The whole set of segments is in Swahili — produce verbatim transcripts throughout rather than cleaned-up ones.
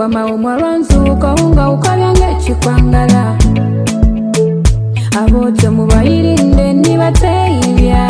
wama umwaranzu ukahunga ukabyange chikwangala abote mubayirinde nibateyibya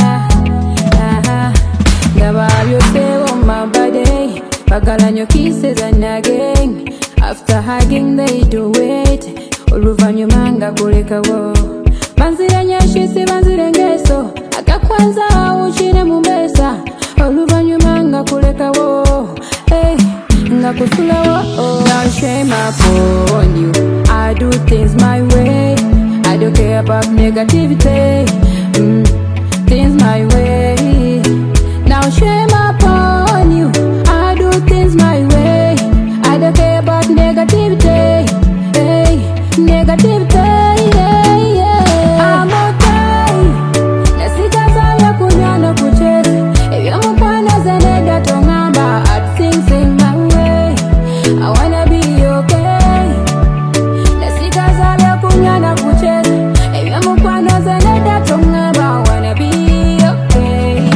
ndababyo sebo mabade bagalanyo kisses and again after hugging they do it oluvanyuma nga kulekawo banzire nyeshisi banzire ngeso akakwanza uchine mumesa oluvanyuma nga kulekawo hey nga kusulawo now shame upon you I do things my way I don't care about negativity mm, things my way now shame upon you I do things my way I don't care about negativity hey negativity yeah, yeah. I'm okay nasikazaya kunyana kucheza ebyo mukwana zeneda tongamba at things in my way I wanna be okay nasikazaya kunyana kucheza ebyo mukwana zeneda tongamba I wanna be okay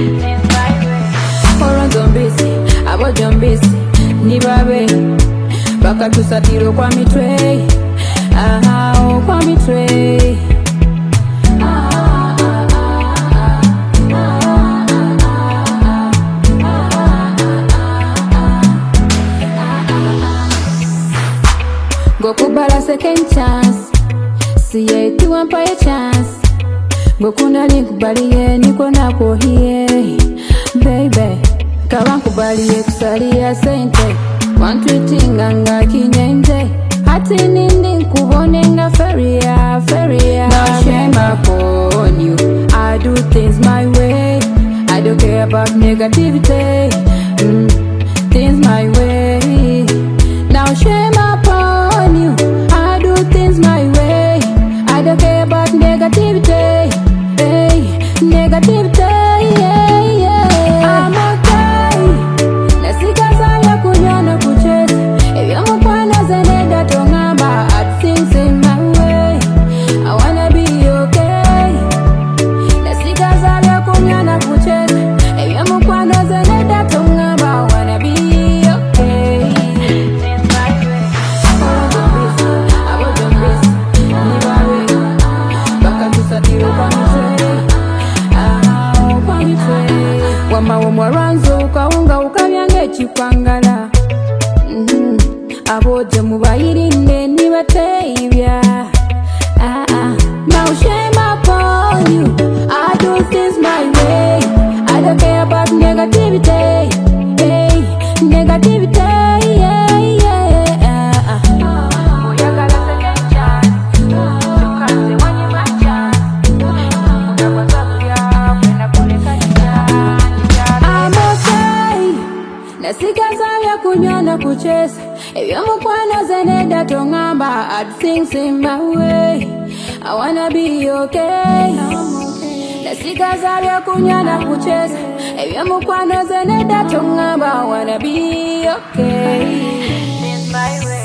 oro zombisi abo zombisi nibabe bakatusatiro kwa mitwe aha oh, kwa mitwe go kubala second chance siye tuwampa a chance go kuna nikubaliye niko nako hiye baby kabankubaliye kusalia sente wantwitinga nga kinyenje hati nindi nkubone nga feria feria now shame upon you I do things my way I don't care about negativity mm, things my way now shame upon you I do things my way I don't care about negativity hey negativity yeah, yeah. I'm okay nasikazaya kunyana kucheza ebyo mukwana zeneda tongamba at things in my way I wanna be okay nasikazaya kunyana kucheza ebyo mukwana zeneda tongamba I wanna be okay things my way abo zombisi nibawe bakatusatiro kwa mitwe ah kwa mitwe wama umwaranzu ukahunga ukabyange chikwangala mm-hmm. abote mubayirinde nibateyibya ah ah now shame upon you I do things my way I don't care about negativity hey negativity yeah yeah ah ah uyagala second chance tukaze wanye macha unabazakuya kwenda kuleka I'm okay nasikazaya kunyana kucheza ebyo mukwana zeneda tongamba at things in my way I wanna be okay nasikazaya kunyana kucheza ebyo mukwana zeneda tongamba I wanna be okay in my way